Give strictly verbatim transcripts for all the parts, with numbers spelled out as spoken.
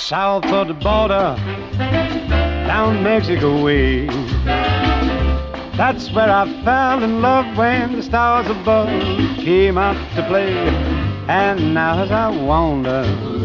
south of the border, down Mexico way. That's where I fell in love when the stars above came out to play. And now as I wander...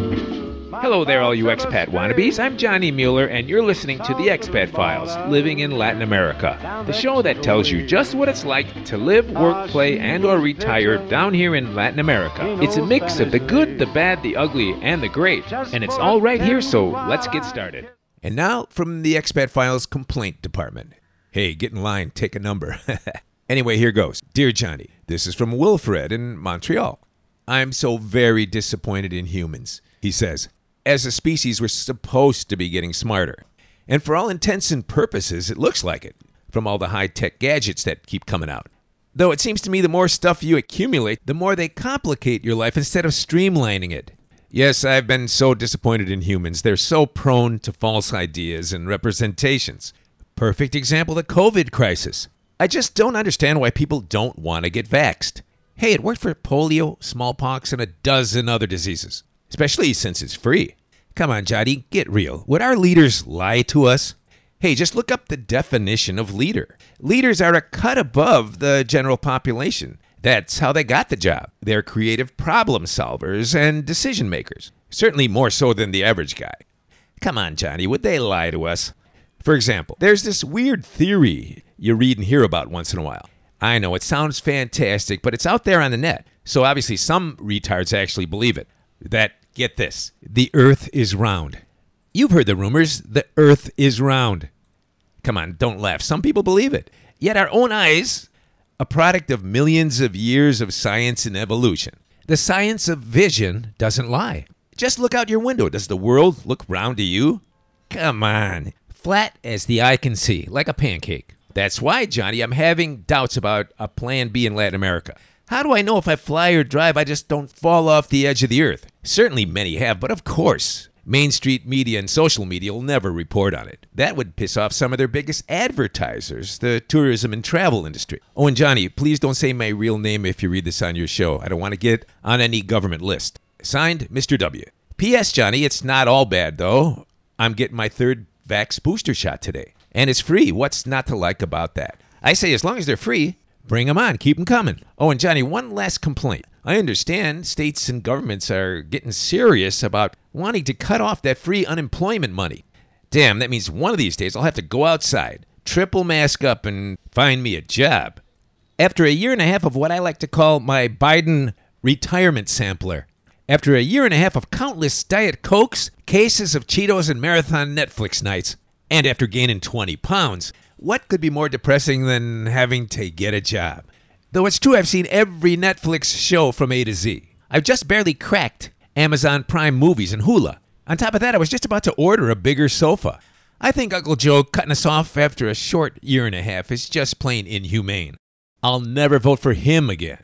Hello there, all you expat wannabes. I'm Johnny Mueller, and you're listening to The Expat Files, Living in Latin America, the show that tells you just what it's like to live, work, play, and or retire down here in Latin America. It's a mix of the good, the bad, the ugly, and the great, and it's all right here, so let's get started. And now from the Expat Files Complaint Department. Hey, get in line, take a number. Anyway, here goes. Dear Johnny, this is from Wilfred in Montreal. I'm so very disappointed in humans. He says, as a species, we're supposed to be getting smarter. And for all intents and purposes, it looks like it, from all the high-tech gadgets that keep coming out. Though it seems to me the more stuff you accumulate, the more they complicate your life instead of streamlining it. Yes, I've been so disappointed in humans. They're so prone to false ideas and representations. Perfect example, the COVID crisis. I just don't understand why people don't want to get vaxxed. Hey, it worked for polio, smallpox, and a dozen other diseases, especially since it's free. Come on, Johnny, get real. Would our leaders lie to us? Hey, just look up the definition of leader. Leaders are a cut above the general population. That's how they got the job. They're creative problem solvers and decision makers. Certainly more so than the average guy. Come on, Johnny, would they lie to us? For example, there's this weird theory you read and hear about once in a while. I know, it sounds fantastic, but it's out there on the net. So obviously some retards actually believe it. That, get this, the earth is round. You've heard the rumors, the earth is round. Come on, don't laugh. Some people believe it. Yet our own eyes, a product of millions of years of science and evolution. The science of vision doesn't lie. Just look out your window. Does the world look round to you? Come on. Flat as the eye can see, like a pancake. That's why, Johnny, I'm having doubts about a plan B in Latin America. How do I know if I fly or drive, I just don't fall off the edge of the earth? Certainly many have, but of course, Main Street media and social media will never report on it. That would piss off some of their biggest advertisers, the tourism and travel industry. Oh, and Johnny, please don't say my real name if you read this on your show. I don't want to get on any government list. Signed, Mister W. P S. Johnny, it's not all bad, though. I'm getting my third Vax booster shot today. And it's free. What's not to like about that? I say as long as they're free, bring them on. Keep them coming. Oh, and Johnny, one last complaint. I understand states and governments are getting serious about wanting to cut off that free unemployment money. Damn, that means one of these days I'll have to go outside, triple mask up, and find me a job. After a year and a half of what I like to call my Biden retirement sampler, after a year and a half of countless Diet Cokes, cases of Cheetos, and marathon Netflix nights, and after gaining twenty pounds, what could be more depressing than having to get a job? Though it's true I've seen every Netflix show from A to Z. I've just barely cracked Amazon Prime Movies and Hulu. On top of that, I was just about to order a bigger sofa. I think Uncle Joe cutting us off after a short year and a half is just plain inhumane. I'll never vote for him again.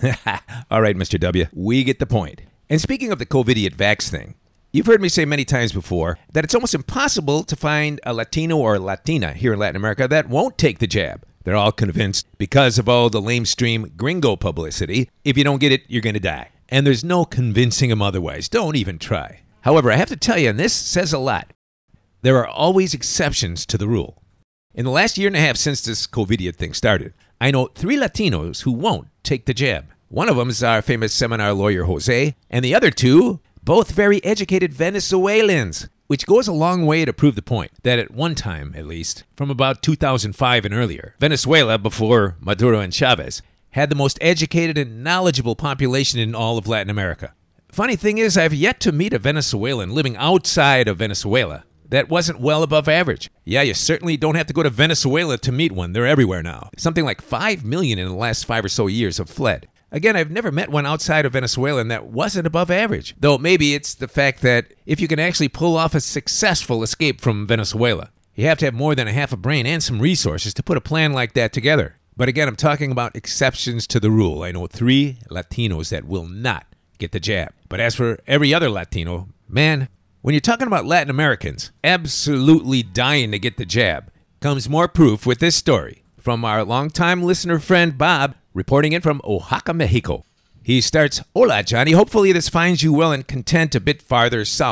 All right, Mister W, we get the point. And speaking of the COVIDiot vax thing, you've heard me say many times before that it's almost impossible to find a Latino or Latina here in Latin America that won't take the jab. They're all convinced because of all the lamestream gringo publicity, if you don't get it, you're going to die. And there's no convincing them otherwise. Don't even try. However, I have to tell you, and this says a lot, there are always exceptions to the rule. In the last year and a half since this COVIDiot thing started, I know three Latinos who won't take the jab. One of them is our famous seminar lawyer, Jose, and the other two, both very educated Venezuelans, which goes a long way to prove the point that at one time, at least, from about two thousand five and earlier, Venezuela, before Maduro and Chavez, had the most educated and knowledgeable population in all of Latin America. Funny thing is, I've yet to meet a Venezuelan living outside of Venezuela that wasn't well above average. Yeah, you certainly don't have to go to Venezuela to meet one. They're everywhere now. Something like five million in the last five or so years have fled. Again, I've never met one outside of Venezuela and that wasn't above average. Though maybe it's the fact that if you can actually pull off a successful escape from Venezuela, you have to have more than a half a brain and some resources to put a plan like that together. But again, I'm talking about exceptions to the rule. I know three Latinos that will not get the jab. But as for every other Latino, man, when you're talking about Latin Americans absolutely dying to get the jab, comes more proof with this story from our longtime listener friend Bob, reporting in from Oaxaca, Mexico. He starts, Hola, Johnny. Hopefully this finds you well and content a bit farther south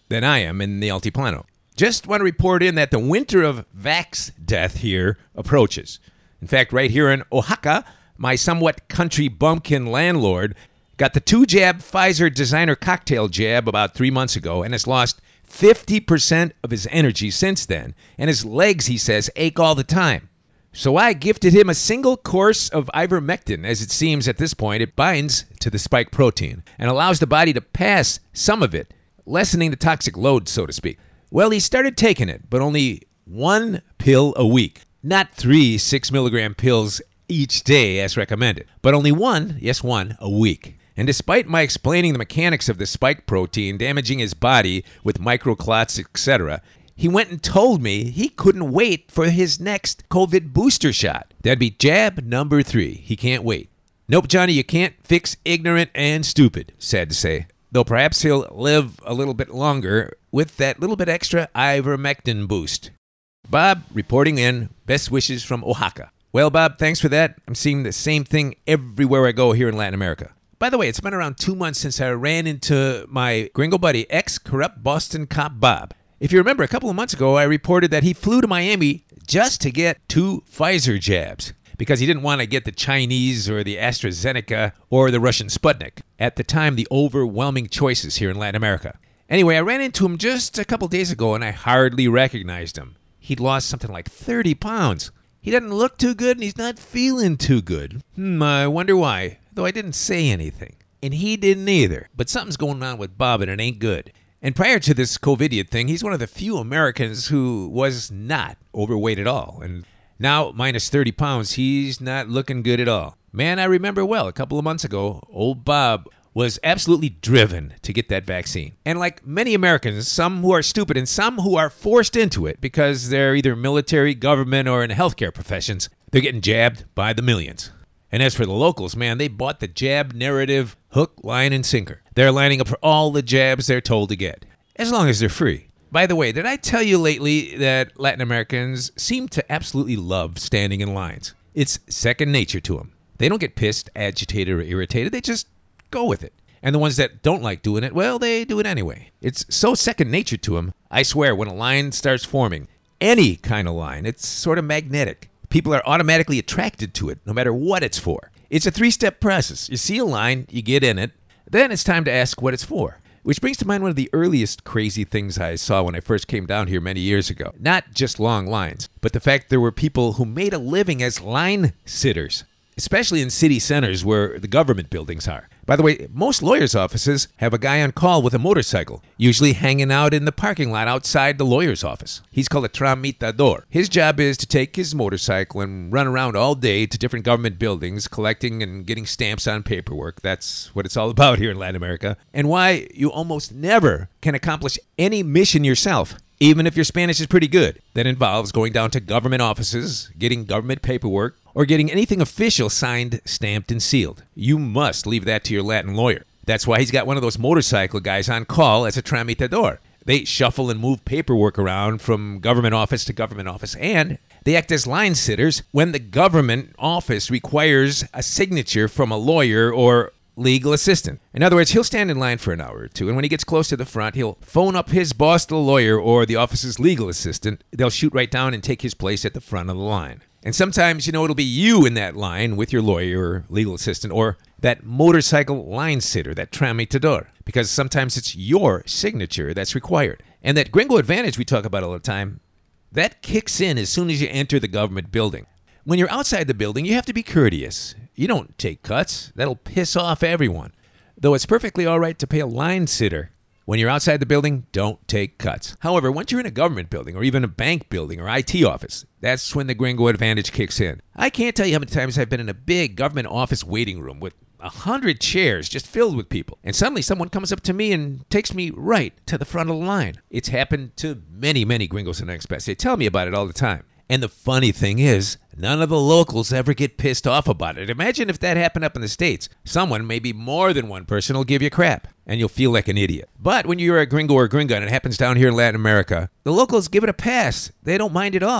than I am in the Altiplano. Just want to report in that the winter of vax death here approaches. In fact, right here in Oaxaca, my somewhat country bumpkin landlord got the two-jab Pfizer designer cocktail jab about three months ago and has lost fifty percent of his energy since then, and his legs, he says, ache all the time. So I gifted him a single course of ivermectin, as it seems at this point it binds to the spike protein and allows the body to pass some of it, lessening the toxic load, so to speak. Well, he started taking it, but only one pill a week. Not three six-milligram pills each day as recommended, but only one, yes, one, a week. And despite my explaining the mechanics of the spike protein damaging his body with microclots, et cetera, he went and told me he couldn't wait for his next COVID booster shot. That'd be jab number three. He can't wait. Nope, Johnny, you can't fix ignorant and stupid, sad to say. Though perhaps he'll live a little bit longer with that little bit extra ivermectin boost. Bob reporting in. Best wishes from Oaxaca. Well, Bob, thanks for that. I'm seeing the same thing everywhere I go here in Latin America. By the way, it's been around two months since I ran into my gringo buddy, ex-corrupt Boston cop Bob. If you remember, a couple of months ago, I reported that he flew to Miami just to get two Pfizer jabs because he didn't want to get the Chinese or the AstraZeneca or the Russian Sputnik. At the time, the overwhelming choices here in Latin America. Anyway, I ran into him just a couple days ago, and I hardly recognized him. He'd lost something like thirty pounds. He doesn't look too good, and he's not feeling too good. Hmm, I wonder why, though I didn't say anything. And he didn't either. But something's going on with Bob, and it ain't good. And prior to this COVIDian thing, he's one of the few Americans who was not overweight at all. And now, minus thirty pounds, he's not looking good at all. Man, I remember well, a couple of months ago, old Bob was absolutely driven to get that vaccine. And like many Americans, some who are stupid and some who are forced into it because they're either military, government, or in healthcare professions, they're getting jabbed by the millions. And as for the locals, man, they bought the jab narrative hook, line, and sinker. They're lining up for all the jabs they're told to get, as long as they're free. By the way, did I tell you lately that Latin Americans seem to absolutely love standing in lines? It's second nature to them. They don't get pissed, agitated, or irritated. They just go with it. And the ones that don't like doing it, well, they do it anyway. It's so second nature to them. I swear, when a line starts forming, any kind of line, it's sort of magnetic. People are automatically attracted to it, no matter what it's for. It's a three-step process. You see a line, you get in it, then it's time to ask what it's for. Which brings to mind one of the earliest crazy things I saw when I first came down here many years ago. Not just long lines, but the fact there were people who made a living as line sitters, especially in city centers where the government buildings are. By the way, most lawyers' offices have a guy on call with a motorcycle, usually hanging out in the parking lot outside the lawyer's office. He's called a tramitador. His job is to take his motorcycle and run around all day to different government buildings, collecting and getting stamps on paperwork. That's what it's all about here in Latin America. And why you almost never can accomplish any mission yourself, even if your Spanish is pretty good, that involves going down to government offices, getting government paperwork, or getting anything official signed, stamped, and sealed. You must leave that to your Latin lawyer. That's why he's got one of those motorcycle guys on call as a tramitador. They shuffle and move paperwork around from government office to government office, and they act as line sitters when the government office requires a signature from a lawyer or legal assistant. In other words, he'll stand in line for an hour or two, and when he gets close to the front, he'll phone up his boss, the lawyer, or the office's legal assistant. They'll shoot right down and take his place at the front of the line. And sometimes, you know, it'll be you in that line with your lawyer or legal assistant or that motorcycle line sitter, that tramitador, because sometimes it's your signature that's required. And that gringo advantage we talk about all the time, that kicks in as soon as you enter the government building. When you're outside the building, you have to be courteous. You don't take cuts. That'll piss off everyone. Though it's perfectly all right to pay a line sitter. When you're outside the building, don't take cuts. However, once you're in a government building or even a bank building or I T office, that's when the gringo advantage kicks in. I can't tell you how many times I've been in a big government office waiting room with a hundred chairs just filled with people. And suddenly someone comes up to me and takes me right to the front of the line. It's happened to many, many gringos and expats. They tell me about it all the time. And the funny thing is, none of the locals ever get pissed off about it. Imagine if that happened up in the States. Someone, maybe more than one person, will give you crap, and you'll feel like an idiot. But when you're a gringo or gringa and it happens down here in Latin America, the locals give it a pass. They don't mind at all.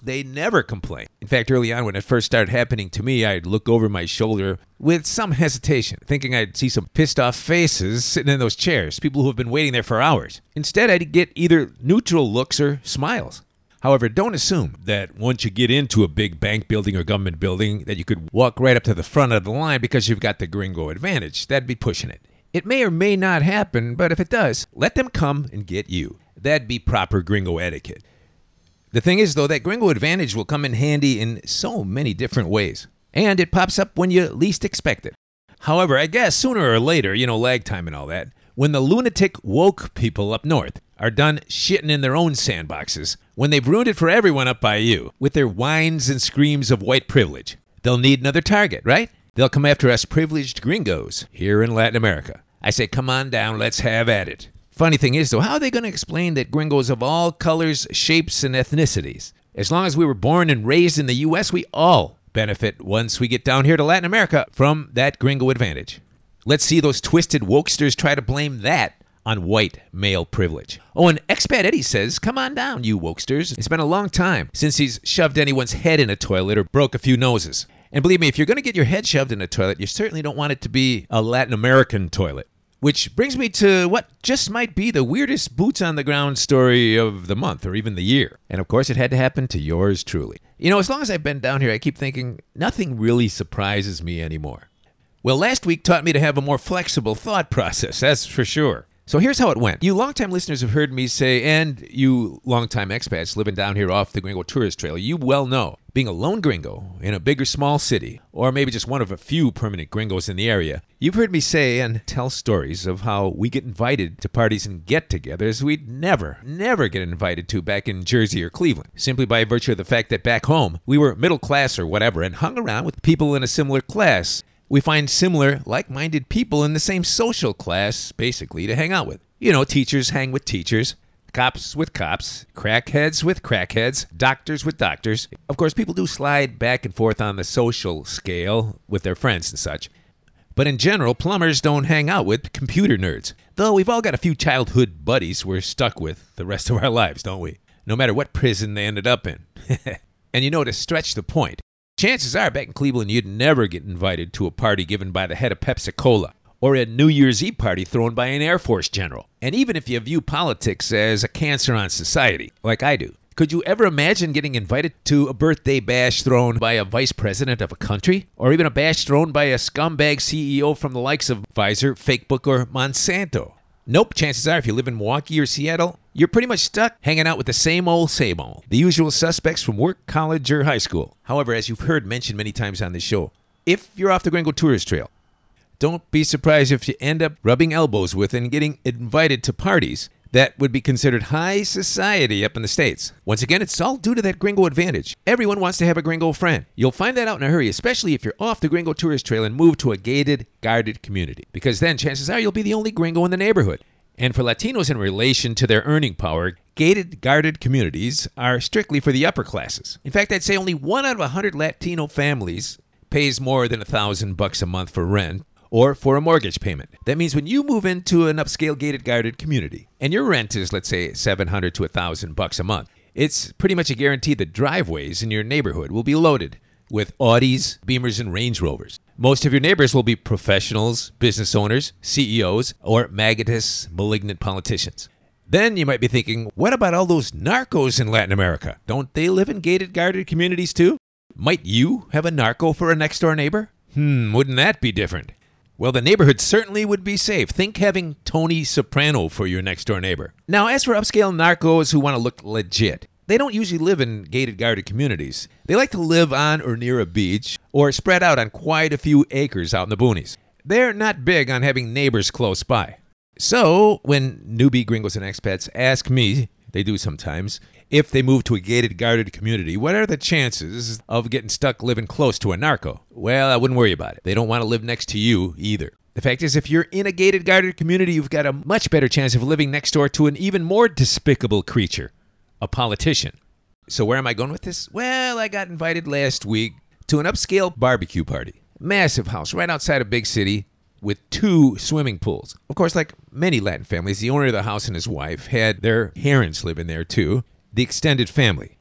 they never complain. In fact, early on when it first started happening to me, I'd look over my shoulder with some hesitation, thinking I'd see some pissed off faces sitting in those chairs, people who have been waiting there for hours. Instead, I'd get either neutral looks or smiles. However, don't assume that once you get into a big bank building or government building that you could walk right up to the front of the line because you've got the gringo advantage. That'd be pushing it. It may or may not happen, but if it does, let them come and get you. That'd be proper gringo etiquette. The thing is, though, that gringo advantage will come in handy in so many different ways. And it pops up when you least expect it. However, I guess sooner or later, you know, lag time and all that, when the lunatic woke people up north are done shitting in their own sandboxes, when they've ruined it for everyone up by you with their whines and screams of white privilege, they'll need another target, right? They'll come after us privileged gringos here in Latin America. I say, come on down, let's have at it. Funny thing is, though, how are they going to explain that gringos of all colors, shapes, and ethnicities? As long as we were born and raised in the U S, we all benefit once we get down here to Latin America from that gringo advantage. Let's see those twisted wokesters try to blame that on white male privilege. Oh, and Expat Eddie says, come on down, you wokesters. It's been a long time since he's shoved anyone's head in a toilet or broke a few noses. And believe me, if you're going to get your head shoved in a toilet, you certainly don't want it to be a Latin American toilet. Which brings me to what just might be the weirdest boots-on-the-ground story of the month or even the year. And of course, it had to happen to yours truly. You know, as long as I've been down here, I keep thinking nothing really surprises me anymore. Well, last week taught me to have a more flexible thought process, that's for sure. So here's how it went. You longtime listeners have heard me say, and you longtime expats living down here off the Gringo Tourist Trail, you well know, being a lone gringo in a big or small city, or maybe just one of a few permanent gringos in the area, you've heard me say and tell stories of how we get invited to parties and get-togethers we'd never, never get invited to back in Jersey or Cleveland, simply by virtue of the fact that back home, we were middle class or whatever and hung around with people in a similar class. We find similar, like-minded people in the same social class, basically, to hang out with. You know, teachers hang with teachers, cops with cops, crackheads with crackheads, doctors with doctors. Of course, people do slide back and forth on the social scale with their friends and such. But in general, plumbers don't hang out with computer nerds. Though we've all got a few childhood buddies we're stuck with the rest of our lives, don't we? No matter what prison they ended up in. And you know, to stretch the point, chances are back in Cleveland you'd never get invited to a party given by the head of Pepsi-Cola or a New Year's Eve party thrown by an Air Force general. And even if you view politics as a cancer on society, like I do, could you ever imagine getting invited to a birthday bash thrown by a vice president of a country? Or even a bash thrown by a scumbag C E O from the likes of Pfizer, Fakebook, or Monsanto? Nope, chances are if you live in Milwaukee or Seattle, you're pretty much stuck hanging out with the same old, same old. The usual suspects from work, college, or high school. However, as you've heard mentioned many times on this show, if you're off the Gringo Tourist Trail, don't be surprised if you end up rubbing elbows with and getting invited to parties that would be considered high society up in the States. Once again, it's all due to that gringo advantage. Everyone wants to have a gringo friend. You'll find that out in a hurry, especially if you're off the Gringo Tourist Trail and move to a gated, guarded community. Because then chances are you'll be the only gringo in the neighborhood. And for Latinos in relation to their earning power, gated, guarded communities are strictly for the upper classes. In fact, I'd say only one out of a hundred Latino families pays more than a thousand bucks a month for rent or for a mortgage payment. That means when you move into an upscale gated guarded community and your rent is, let's say, seven hundred to one thousand bucks a month, it's pretty much a guarantee that driveways in your neighborhood will be loaded with Audis, Beamers, and Range Rovers. Most of your neighbors will be professionals, business owners, C E Os, or maggotus, malignant politicians. Then you might be thinking, what about all those narcos in Latin America? Don't they live in gated guarded communities too? Might you have a narco for a next door neighbor? Hmm, wouldn't that be different? Well, the neighborhood certainly would be safe. Think having Tony Soprano for your next-door neighbor. Now, as for upscale narcos who want to look legit, they don't usually live in gated guarded communities. They like to live on or near a beach or spread out on quite a few acres out in the boonies. They're not big on having neighbors close by. So, when newbie gringos and expats ask me, they do sometimes, if they move to a gated guarded community, what are the chances of getting stuck living close to a narco? Well, I wouldn't worry about it. They don't want to live next to you either. The fact is, if you're in a gated guarded community, you've got a much better chance of living next door to an even more despicable creature, a politician. So where am I going with this? Well, I got invited last week to an upscale barbecue party. Massive house right outside a big city with two swimming pools. Of course, like many Latin families, the owner of the house and his wife had their parents living there too. The extended family.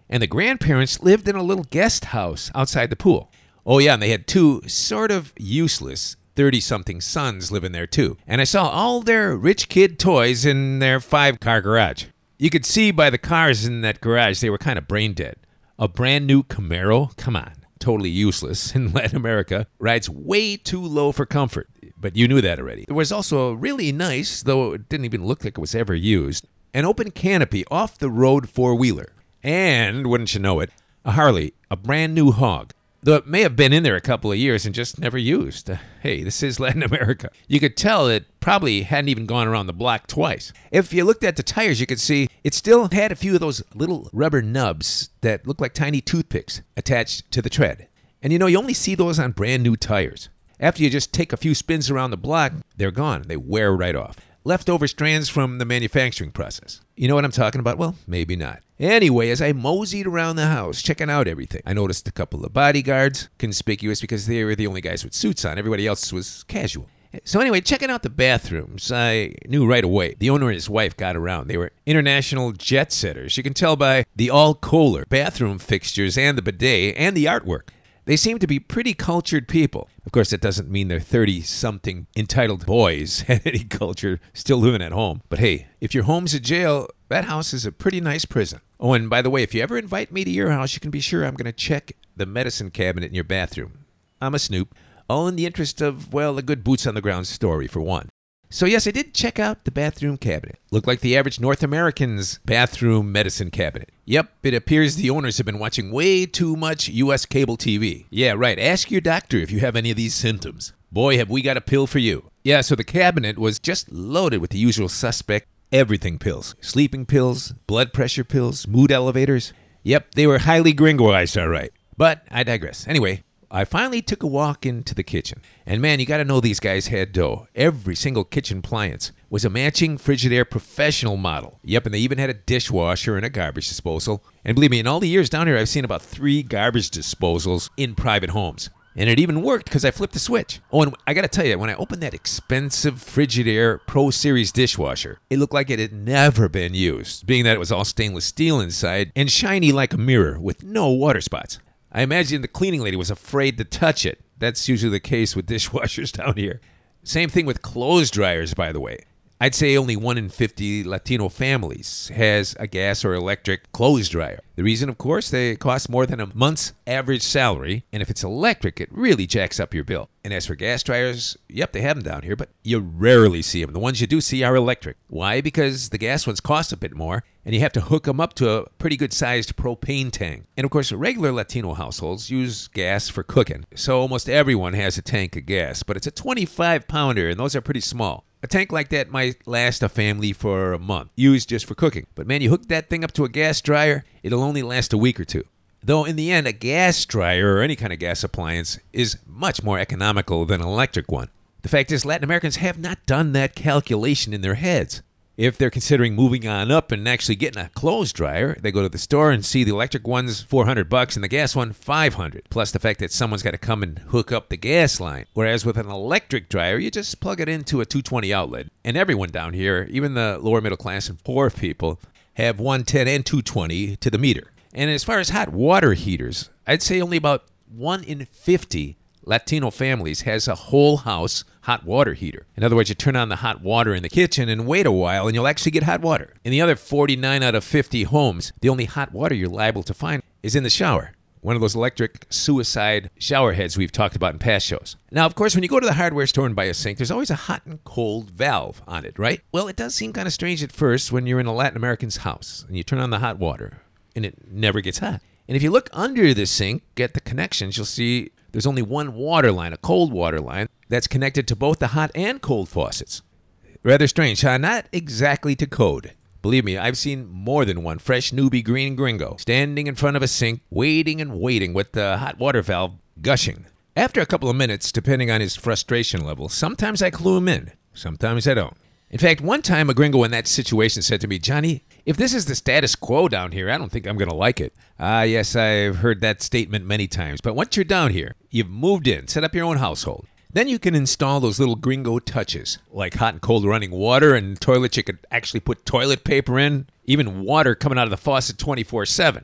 And the grandparents lived in a little guest house outside the pool. Oh, yeah, and they had two sort of useless thirty-something sons living there, too. And I saw all their rich kid toys in their five-car garage. You could see by the cars in that garage they were kind of brain dead. A brand new Camaro? Come on. Totally useless in Latin America. Rides way too low for comfort. But you knew that already. There was also a really nice, though it didn't even look like it was ever used, an open canopy off-the-road four-wheeler. And, wouldn't you know it, a Harley, a brand new hog. Though it may have been in there a couple of years and just never used. Uh, hey, this is Latin America. You could tell it probably hadn't even gone around the block twice. If you looked at the tires, you could see it still had a few of those little rubber nubs that look like tiny toothpicks attached to the tread. And you know, you only see those on brand new tires. After you just take a few spins around the block, they're gone. They wear right off. Leftover strands from the manufacturing process. You know what I'm talking about? Well, maybe not. Anyway, as I moseyed around the house, checking out everything, I noticed a couple of bodyguards, conspicuous because they were the only guys with suits on. Everybody else was casual. So anyway, checking out the bathrooms, I knew right away the owner and his wife got around. They were international jet setters. You can tell by the all-Kohler bathroom fixtures and the bidet and the artwork. They seem to be pretty cultured people. Of course, that doesn't mean they're thirty-something entitled boys had any culture, still living at home. But hey, if your home's a jail, that house is a pretty nice prison. Oh, and by the way, if you ever invite me to your house, you can be sure I'm going to check the medicine cabinet in your bathroom. I'm a snoop. All in the interest of, well, a good boots-on-the-ground story, for one. So yes, I did check out the bathroom cabinet. Looked like the average North American's bathroom medicine cabinet. Yep, it appears the owners have been watching way too much U S cable T V. Yeah, right. Ask your doctor if you have any of these symptoms. Boy, have we got a pill for you. Yeah, so the cabinet was just loaded with the usual suspect everything pills. Sleeping pills, blood pressure pills, mood elevators. Yep, they were highly gringoized, all right. But I digress. Anyway, I finally took a walk into the kitchen. And man, you got to know these guys had dough. Every single kitchen appliance was a matching Frigidaire professional model. Yep, and they even had a dishwasher and a garbage disposal. And believe me, in all the years down here, I've seen about three garbage disposals in private homes. And it even worked because I flipped the switch. Oh, and I got to tell you, when I opened that expensive Frigidaire Pro Series dishwasher, it looked like it had never been used, being that it was all stainless steel inside and shiny like a mirror with no water spots. I imagine the cleaning lady was afraid to touch it. That's usually the case with dishwashers down here. Same thing with clothes dryers, by the way. I'd say only one in fifty Latino families has a gas or electric clothes dryer. The reason, of course, they cost more than a month's average salary, and if it's electric, it really jacks up your bill. And as for gas dryers, yep, they have them down here, but you rarely see them. The ones you do see are electric. Why? Because the gas ones cost a bit more, and you have to hook them up to a pretty good-sized propane tank. And of course, regular Latino households use gas for cooking, so almost everyone has a tank of gas, but it's a twenty-five pounder, and those are pretty small. A tank like that might last a family for a month, used just for cooking. But man, you hook that thing up to a gas dryer, it'll only last a week or two. Though in the end, a gas dryer or any kind of gas appliance is much more economical than an electric one. The fact is, Latin Americans have not done that calculation in their heads. If they're considering moving on up and actually getting a clothes dryer, they go to the store and see the electric one's four hundred bucks and the gas one five hundred. Plus the fact that someone's got to come and hook up the gas line. Whereas with an electric dryer, you just plug it into a two twenty outlet. And everyone down here, even the lower middle class and poor people, have one ten and two twenty to the meter. And as far as hot water heaters, I'd say only about one in fifty Latino families has a whole house hot water heater. In other words, you turn on the hot water in the kitchen and wait a while and you'll actually get hot water. In the other forty-nine out of fifty homes, the only hot water you're liable to find is in the shower. One of those electric suicide shower heads we've talked about in past shows. Now, of course, when you go to the hardware store and buy a sink, there's always a hot and cold valve on it, right? Well, it does seem kind of strange at first when you're in a Latin American's house and you turn on the hot water and it never gets hot. And if you look under the sink at the connections, you'll see there's only one water line, a cold water line, that's connected to both the hot and cold faucets. Rather strange, huh? Not exactly to code. Believe me, I've seen more than one fresh newbie green gringo standing in front of a sink, waiting and waiting with the hot water valve gushing. After a couple of minutes, depending on his frustration level, sometimes I clue him in, sometimes I don't. In fact, one time a gringo in that situation said to me, "Johnny, if this is the status quo down here, I don't think I'm going to like it." Ah, yes, I've heard that statement many times. But once you're down here, you've moved in, set up your own household. Then you can install those little gringo touches, like hot and cold running water and toilets you could actually put toilet paper in, even water coming out of the faucet twenty-four seven.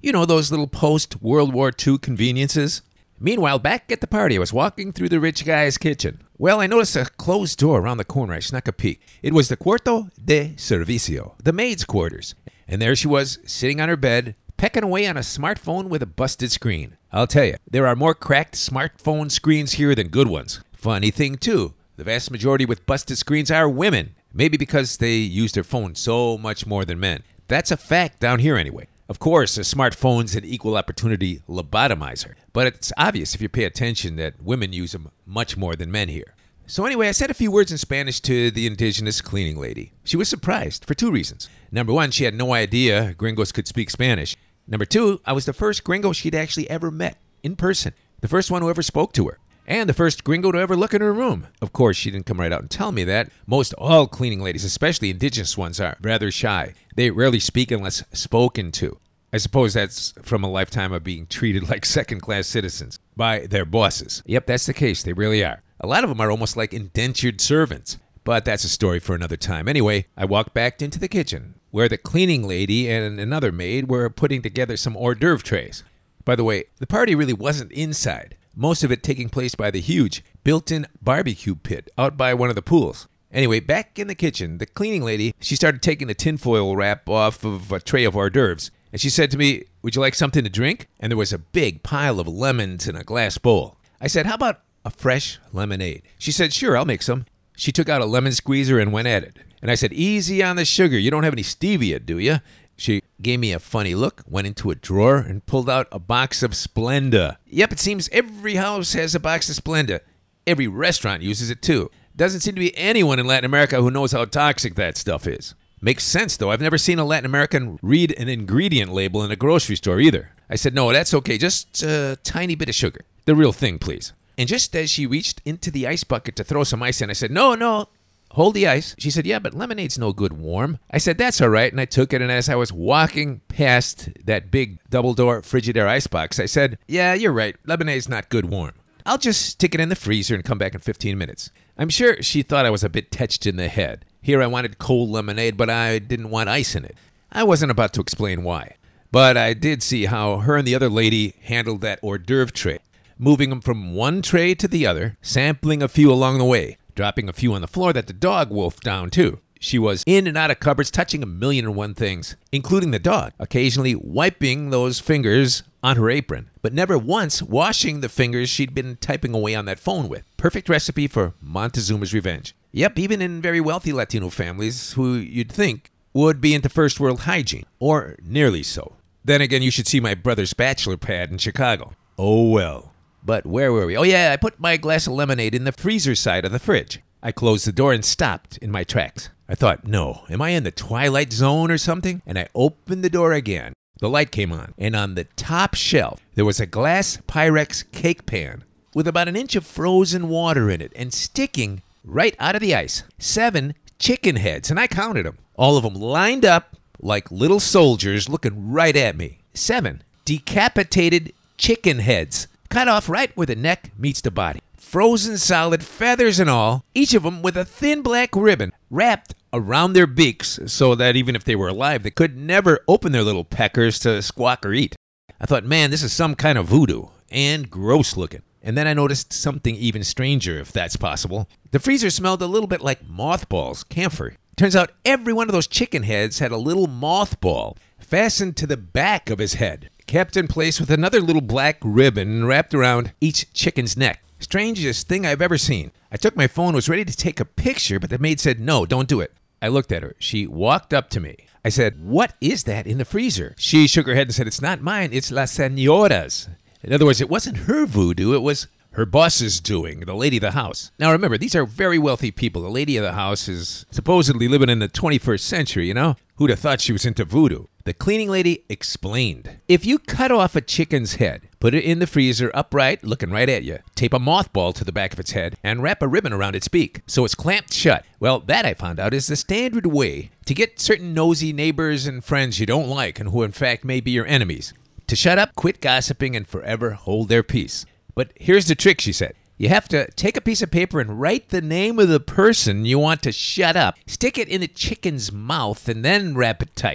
You know, those little post-World War Two conveniences? Meanwhile, back at the party, I was walking through the rich guy's kitchen. Well, I noticed a closed door around the corner. I snuck a peek. It was the Cuarto de Servicio, the maid's quarters. And there she was, sitting on her bed, pecking away on a smartphone with a busted screen. I'll tell you, there are more cracked smartphone screens here than good ones. Funny thing, too, the vast majority with busted screens are women. Maybe because they use their phone so much more than men. That's a fact down here anyway. Of course, a smartphone's an equal opportunity lobotomizer, but it's obvious if you pay attention that women use them much more than men here. So anyway, I said a few words in Spanish to the indigenous cleaning lady. She was surprised for two reasons. Number one, she had no idea gringos could speak Spanish. Number two, I was the first gringo she'd actually ever met in person. The first one who ever spoke to her. And the first gringo to ever look in her room. Of course, she didn't come right out and tell me that. Most all cleaning ladies, especially indigenous ones, are rather shy. They rarely speak unless spoken to. I suppose that's from a lifetime of being treated like second-class citizens by their bosses. Yep, that's the case. They really are. A lot of them are almost like indentured servants. But that's a story for another time. Anyway, I walked back into the kitchen, where the cleaning lady and another maid were putting together some hors d'oeuvre trays. By the way, the party really wasn't inside. Most of it taking place by the huge built-in barbecue pit out by one of the pools. Anyway, back in the kitchen, the cleaning lady, she started taking the tinfoil wrap off of a tray of hors d'oeuvres. And she said to me, "Would you like something to drink?" And there was a big pile of lemons in a glass bowl. I said, "How about a fresh lemonade?" She said, "Sure, I'll make some." She took out a lemon squeezer and went at it. And I said, "Easy on the sugar. You don't have any stevia, do you?" She gave me a funny look, went into a drawer, and pulled out a box of Splenda. Yep, it seems every house has a box of Splenda. Every restaurant uses it, too. Doesn't seem to be anyone in Latin America who knows how toxic that stuff is. Makes sense, though. I've never seen a Latin American read an ingredient label in a grocery store either. I said, "No, that's okay. Just a tiny bit of sugar. The real thing, please." And just as she reached into the ice bucket to throw some ice in, I said, "No, no. Hold the ice." She said, "Yeah, but lemonade's no good warm." I said, "That's all right." And I took it, and as I was walking past that big double-door Frigidaire icebox, I said, "Yeah, you're right. Lemonade's not good warm. I'll just stick it in the freezer and come back in fifteen minutes. I'm sure she thought I was a bit touched in the head. Here I wanted cold lemonade, but I didn't want ice in it. I wasn't about to explain why. But I did see how her and the other lady handled that hors d'oeuvre tray, moving them from one tray to the other, sampling a few along the way, dropping a few on the floor that the dog wolfed down, too. She was in and out of cupboards, touching a million and one things, including the dog, occasionally wiping those fingers on her apron, but never once washing the fingers she'd been typing away on that phone with. Perfect recipe for Montezuma's revenge. Yep, even in very wealthy Latino families who you'd think would be into first world hygiene, or nearly so. Then again, you should see my brother's bachelor pad in Chicago. Oh well. But where were we? Oh yeah, I put my glass of lemonade in the freezer side of the fridge. I closed the door and stopped in my tracks. I thought, no, am I in the Twilight Zone or something? And I opened the door again. The light came on, and on the top shelf, there was a glass Pyrex cake pan with about an inch of frozen water in it, and sticking right out of the ice, seven chicken heads, and I counted them. All of them lined up like little soldiers looking right at me. Seven decapitated chicken heads, cut off right where the neck meets the body. Frozen solid, feathers and all, each of them with a thin black ribbon wrapped around their beaks so that even if they were alive, they could never open their little peckers to squawk or eat. I thought, man, this is some kind of voodoo, and gross looking. And then I noticed something even stranger, if that's possible. The freezer smelled a little bit like mothballs, camphor. Turns out every one of those chicken heads had a little mothball fastened to the back of his head, kept in place with another little black ribbon wrapped around each chicken's neck. Strangest thing I've ever seen. I took my phone, was ready to take a picture, but the maid said, "No, don't do it." I looked at her. She walked up to me. I said, "What is that in the freezer?" She shook her head and said, "It's not mine, it's La Señora's." In other words, it wasn't her voodoo, it was her boss's doing, the lady of the house. Now remember, these are very wealthy people. The lady of the house is supposedly living in the twenty-first century, you know? Who'd have thought she was into voodoo? The cleaning lady explained. If you cut off a chicken's head, put it in the freezer upright, looking right at you, tape a mothball to the back of its head, and wrap a ribbon around its beak so it's clamped shut. Well, that I found out is the standard way to get certain nosy neighbors and friends you don't like and who in fact may be your enemies to shut up, quit gossiping, and forever hold their peace. But here's the trick, she said. You have to take a piece of paper and write the name of the person you want to shut up, stick it in the chicken's mouth, and then wrap it tight.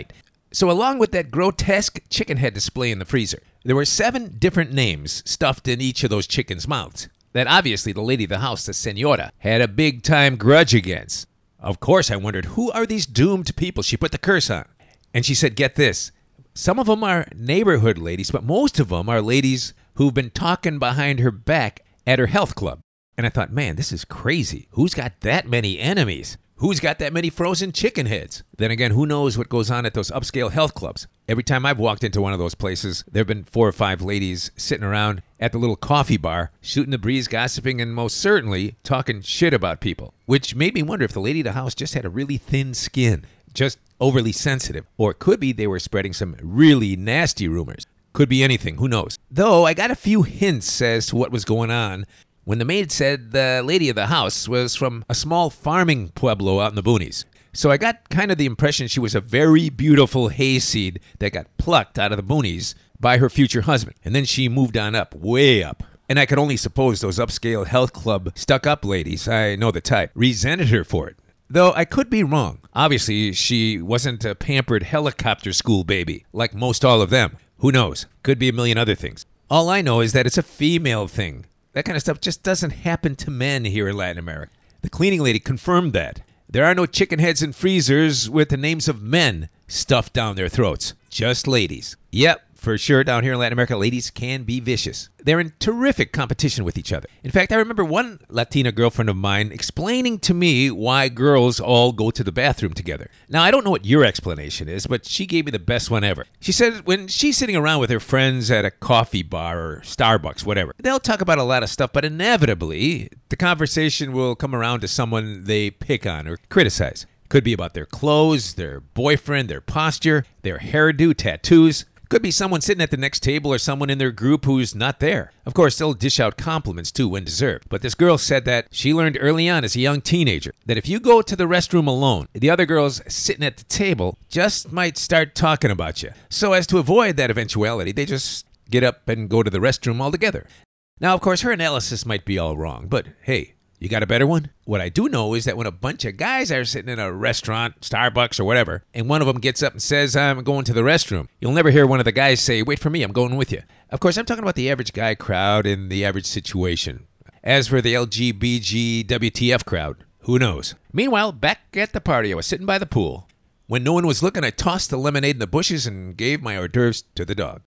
So along with that grotesque chicken head display in the freezer, there were seven different names stuffed in each of those chickens' mouths that obviously the lady of the house, the senora, had a big-time grudge against. Of course, I wondered, who are these doomed people she put the curse on? And she said, get this, some of them are neighborhood ladies, but most of them are ladies who've been talking behind her back at her health club. And I thought, man, this is crazy. Who's got that many enemies? Who's got that many frozen chicken heads? Then again, who knows what goes on at those upscale health clubs? Every time I've walked into one of those places, there have been four or five ladies sitting around at the little coffee bar, shooting the breeze, gossiping, and most certainly talking shit about people. Which made me wonder if the lady of the house just had a really thin skin, just overly sensitive. Or it could be they were spreading some really nasty rumors. Could be anything, who knows? Though I got a few hints as to what was going on when the maid said the lady of the house was from a small farming pueblo out in the boonies. So I got kind of the impression she was a very beautiful hayseed that got plucked out of the boonies by her future husband. And then she moved on up, way up. And I could only suppose those upscale health club stuck-up ladies, I know the type, resented her for it. Though I could be wrong. Obviously, she wasn't a pampered helicopter school baby, like most all of them. Who knows? Could be a million other things. All I know is that it's a female thing. That kind of stuff just doesn't happen to men here in Latin America. The cleaning lady confirmed that. There are no chicken heads in freezers with the names of men stuffed down their throats. Just ladies. Yep, for sure, down here in Latin America, ladies can be vicious. They're in terrific competition with each other. In fact, I remember one Latina girlfriend of mine explaining to me why girls all go to the bathroom together. Now, I don't know what your explanation is, but she gave me the best one ever. She said when she's sitting around with her friends at a coffee bar or Starbucks, whatever, they'll talk about a lot of stuff, but inevitably, the conversation will come around to someone they pick on or criticize. Could be about their clothes, their boyfriend, their posture, their hairdo, tattoos. Could be someone sitting at the next table or someone in their group who's not there. Of course, they'll dish out compliments too when deserved. But this girl said that she learned early on as a young teenager that if you go to the restroom alone, the other girls sitting at the table just might start talking about you. So as to avoid that eventuality, they just get up and go to the restroom altogether. Now, of course, her analysis might be all wrong, but hey, you got a better one? What I do know is that when a bunch of guys are sitting in a restaurant, Starbucks or whatever, and one of them gets up and says, I'm going to the restroom, you'll never hear one of the guys say, wait for me, I'm going with you. Of course, I'm talking about the average guy crowd in the average situation. As for the L G B T W T F crowd, who knows? Meanwhile, back at the party, I was sitting by the pool. When no one was looking, I tossed the lemonade in the bushes and gave my hors d'oeuvres to the dog.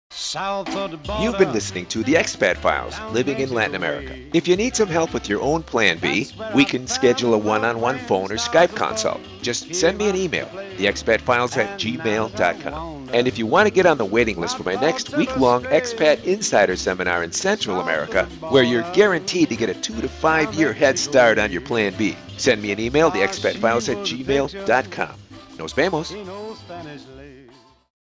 You've been listening to the Expat Files, Living in Latin America. If you need some help with your own Plan B, we can schedule a one-on-one phone or Skype consult. Just send me an email, the expat files at gmail dot com. And if you want to get on the waiting list for my next week-long Expat Insider Seminar in Central America, where you're guaranteed to get a two to five year head start on your Plan B, send me an email, the expat files at gmail dot com. Nos vemos.